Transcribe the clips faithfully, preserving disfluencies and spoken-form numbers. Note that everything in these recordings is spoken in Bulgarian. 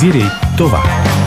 Анализирай това.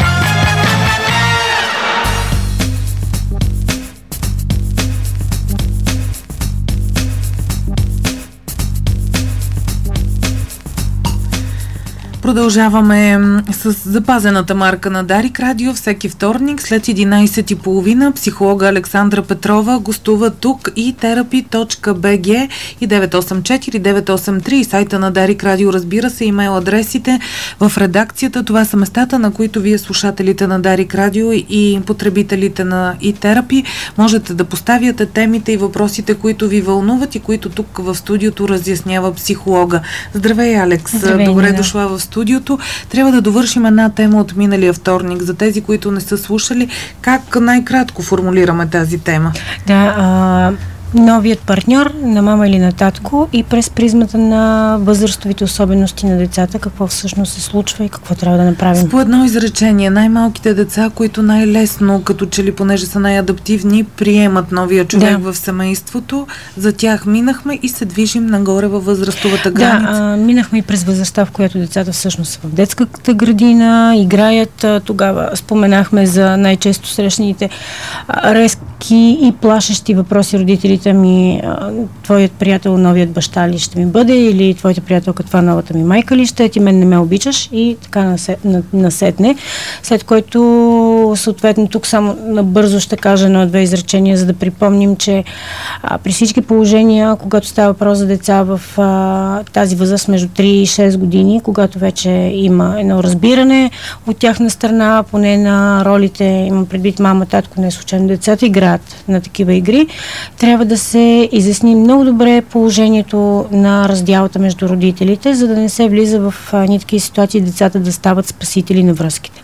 Продължаваме с запазената марка на Дарик Радио. Всеки вторник след единайсет и половина психолога Александра Петрова гостува тук и терапи точка би джи и девет осем четири девет осем три и сайта на Дарик Радио, разбира се, имейл адресите в редакцията. Това са местата, на които вие, слушателите на Дарик Радио и потребителите на и терапи, можете да поставяте темите и въпросите, които ви вълнуват и които тук в студиото разяснява психолога. Здравей, Алекс! Здравей, Добре Нина. Дошла в студиото. Трябва да довършим една тема от миналия вторник. За тези, които не са слушали, как най-кратко формулираме тази тема? Да, а, новият партньор на мама или на татко и през призмата на възрастовите особености на децата, какво всъщност се случва и какво трябва да направим. С по едно изречение, най-малките деца, които най-лесно, като че ли понеже са най-адаптивни, приемат новия човек да. в семейството, за тях минахме и се движим нагоре във възрастовата граница. Да, а, минахме и през възрастта, в която децата всъщност са в детската градина, играят. Тогава споменахме за най-често срещаните резки и плашещи въпроси родителите ми: твоят приятел новият баща ли ще ми бъде, или твоята приятелка това новата ми майка ли ще, ти мен не ме обичаш, и така насетне. След което съответно тук само набързо ще кажа едно-две изречения, за да припомним, че а, при всички положения, когато става въпрос за деца в а, тази възраст между три и шест години, когато вече има едно разбиране от тяхна страна, поне на ролите, имам предвид мама, татко, не случайно децата играят на такива игри, трябва да се изясни много добре положението на раздялата между родителите, за да не се влиза в ни такива ситуации децата да стават спасители на връзките.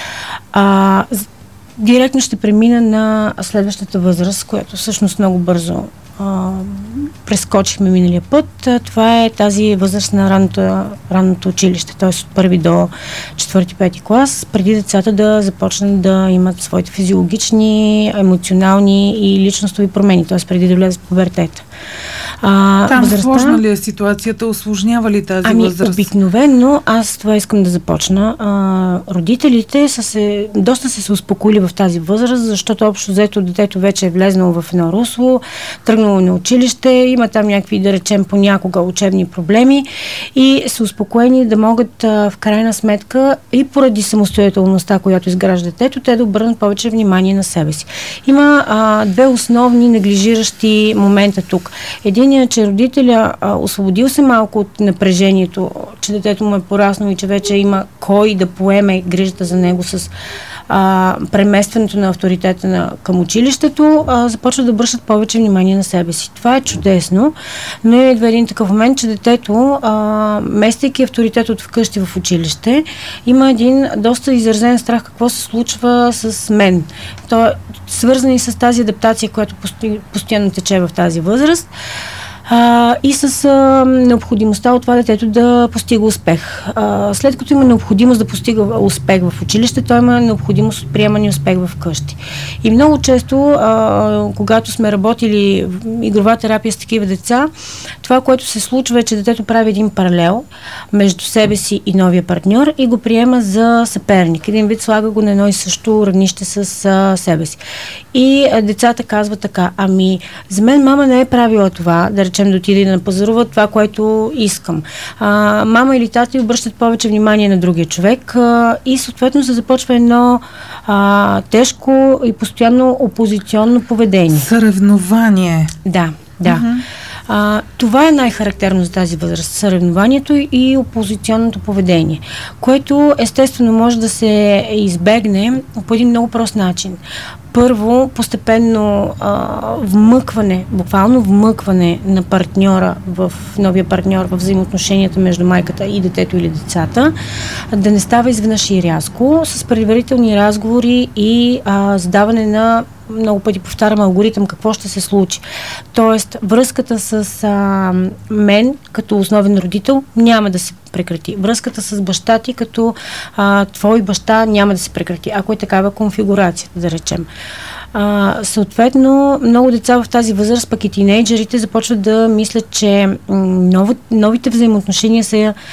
А, директно ще премина на следващата възраст, която всъщност много бързо а, прескочихме миналия път. Това е тази възраст на ранното, ранното училище, т.е. от първи до четвърти-пети клас, преди децата да започнат да имат своите физиологични, емоционални и личностови промени, т.е. преди да влезат в пубертета. А, Там възрастта... сложна ли е ситуацията? Усложнява ли тази ами, възраст? Обикновено, аз това искам да започна. А, родителите са се, доста са се успокоили в тази възраст, защото общо взето детето вече е влезнало в едно русло, тръгнало на училище, има там някакви, да речем, понякога учебни проблеми и са успокоени да могат а, в крайна сметка и поради самостоятелността, която изгражда детето, те да обърнат повече внимание на себе си. Има а, две основни неглижиращи момента тук. Един е, че родителя а, освободил се малко от напрежението, че детето му е пораснало и че вече има кой да поеме грижата за него с а, преместването на авторитета на, към училището, а, започва да обръщат повече внимание на себе си. Това е чудесно, но е идва един такъв момент, че детето, а, местейки авторитет от вкъщи в училище, има един доста изразен страх какво се случва с мен. То е свързано и с тази адаптация, която пости, постоянно тече в тази възраст. А, и с а, необходимостта от това детето да постига успех. А, след като има необходимост да постига успех в училище, той има необходимост от приемане успех в къщи. И много често, а, когато сме работили в игрова терапия с такива деца, това, което се случва, е, че детето прави един паралел между себе си и новия партньор и го приема за съперник. Един вид слага го на едно и също равнище с а, себе си. И а, децата казват така: ами, за мен мама не е правила това, да речем да отиде и да напазарува това, което искам. А, мама или тати обръщат повече внимание на другия човек а, и съответно се започва едно а, тежко и постоянно опозиционно поведение. Съревнование. Да, да. Uh-huh. А, това е най-характерно за тази възраст. Съревнованието и опозиционното поведение, което естествено може да се избегне по един много прост начин. Първо, постепенно а, вмъкване, буквално вмъкване на партньора в новия партньор в взаимоотношенията между майката и детето или децата, да не става изведнъж и рязко, с предварителни разговори и а, задаване на, много пъти повтарям, алгоритъм какво ще се случи. Тоест, връзката с а, мен като основен родител няма да се прекрати. Връзката с баща ти като а, твой баща няма да се прекрати, ако е такава конфигурация, да речем. А, съответно, много деца в тази възраст, пък и тинейджерите, започват да мислят, че нови, новите взаимоотношения са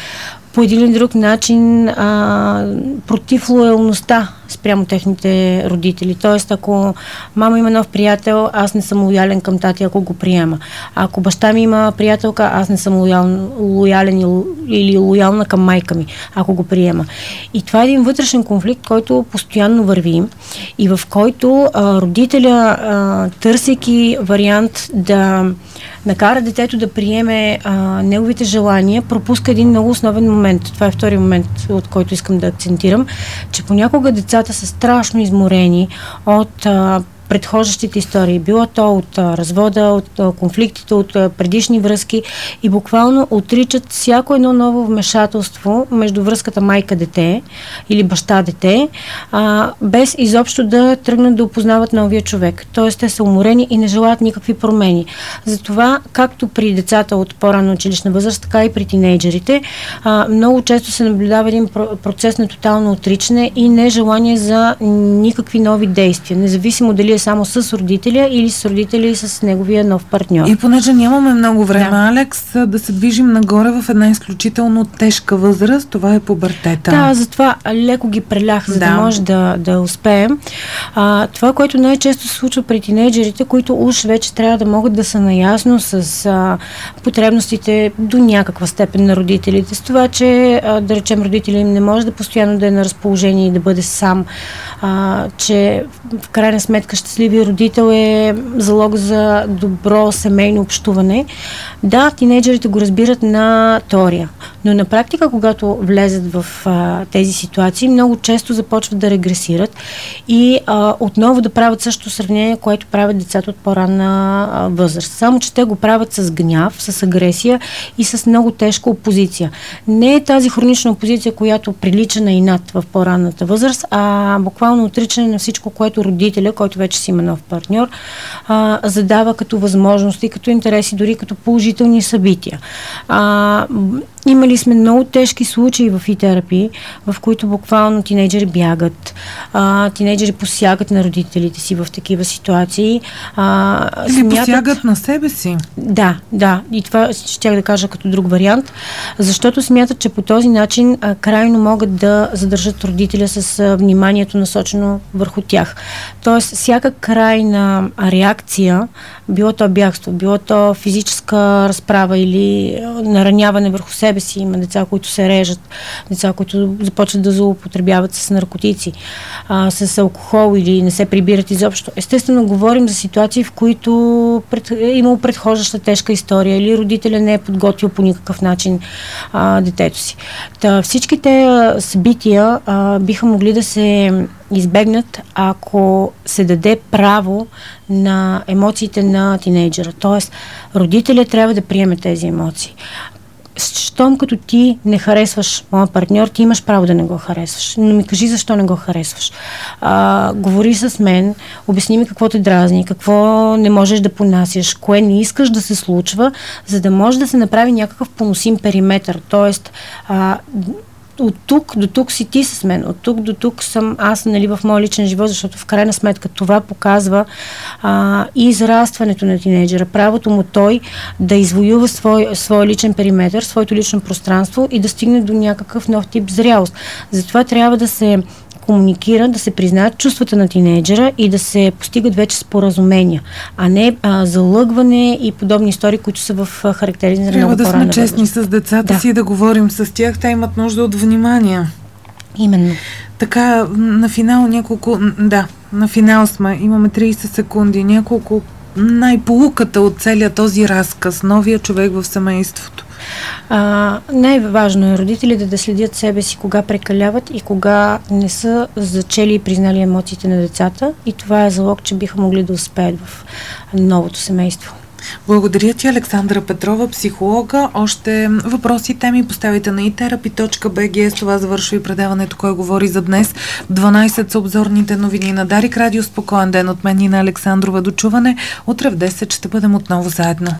по един или друг начин а, против лоялността спрямо техните родители. Тоест, ако мама има нов приятел, аз не съм лоялен към тати, ако го приема. Ако баща ми има приятелка, аз не съм лоял, лоялен или лоялна към майка ми, ако го приема. И това е един вътрешен конфликт, който постоянно върви и в който а, родителя, а, търсейки вариант да накара детето да приеме а, неговите желания, пропуска един много основен момент. Това е втори момент, от който искам да акцентирам, че понякога децата са страшно изморени от а, предхождащите истории. Било то от а, развода, от а, конфликтите, от а, предишни връзки и буквално отричат всяко едно ново вмешателство между връзката майка-дете или баща-дете, а, без изобщо да тръгнат да опознават новия човек. Тоест, те са уморени и не желаят никакви промени. Затова, както при децата от по-ранна училищна възраст, така и при тинейджерите, а, много често се наблюдава един процес на тотално отричане и нежелание за никакви нови действия, независимо дали е само с родителя или с родителя и с неговия нов партньор. И понеже нямаме много време, да. Алекс, да се движим нагоре в една изключително тежка възраст, това е пубертета. Да, затова леко ги прелях, за да, да може да, да успеем. А, това, което най-често се случва при тинейджерите, които уж вече трябва да могат да са наясно с а, потребностите до някаква степен на родителите, с това, че а, да речем родителя им не може да постоянно да е на разположение и да бъде сам, а, че в крайна сметка щастливия родител е залог за добро семейно общуване. Да, тинейджерите го разбират на теория, но на практика, когато влезат в а, тези ситуации, много често започват да регресират и а, отново да правят същото сравнение, което правят децата от по-ранна а, възраст. Само, че те го правят с гняв, с агресия и с много тежка опозиция. Не е тази хронична опозиция, която прилича на инат в по-ранната възраст, а буквално отричане на всичко, което родителя, който вече си има нов партньор, а, задава като възможности, като интереси, дори като положителни събития. А, имали сме много тежки случаи в и-терапии, в които буквално тинейджери бягат, а, тинейджери посягат на родителите си в такива ситуации. А, Или смятат... посягат на себе си. Да, да. И това ще да кажа като друг вариант, защото смятат, че по този начин а, крайно могат да задържат родителя с а, вниманието насочено върху тях. Тоест, всяка крайна реакция, било то бягство, било то физическа разправа или нараняване върху себе си, има деца, които се режат, деца, които започват да злоупотребяват с наркотици, а, с алкохол или не се прибират изобщо. Естествено, говорим за ситуации, в които пред, е имало предхождаща тежка история или родителя не е подготвил по никакъв начин а, детето си. Та, всички те събития а, биха могли да се избегнат, ако се даде право на емоциите на тинейджера. Тоест, родителят трябва да приеме тези емоции. Щом като ти не харесваш моя партньор, ти имаш право да не го харесваш. Но ми кажи защо не го харесваш. А, говори с мен, обясни ми какво те дразни, какво не можеш да понасяш, кое не искаш да се случва, за да може да се направи някакъв поносим периметър. Тоест, а, от тук до тук си ти с мен, от тук до тук съм аз, нали, в моя личен живот, защото в крайна сметка това показва а, и израстването на тинейджера, правото му той да извоюва свой, свой личен периметър, своето лично пространство и да стигне до някакъв нов тип зрялост. Затова трябва да се комуникира, да се признаят чувствата на тинейджера и да се постигат вече споразумения, а не а, залъгване и подобни истории, които са в характеризирани на много по-ранна възраст. Трябва да сме честни с децата да. си, да говорим с тях. Те имат нужда от внимание. Именно. Така, на финал няколко... Да, на финал сме. Имаме трийсет секунди. Няколко най-полуката от целия този разказ. Новия човек в семейството. А, най-важно е родителите да следят себе си кога прекаляват и кога не са зачели и признали емоциите на децата, и това е залог, че биха могли да успеят в новото семейство. Благодаря ти, Александра Петрова, психолога. Още въпроси и теми поставите на и терапи точка би джи. С това завършва и предаването "Кой говори" за днес. дванайсет са обзорните новини на Дарик Радио. Спокоен ден от мен и на Александрова. До чуване. Утре в десет ще бъдем отново заедно.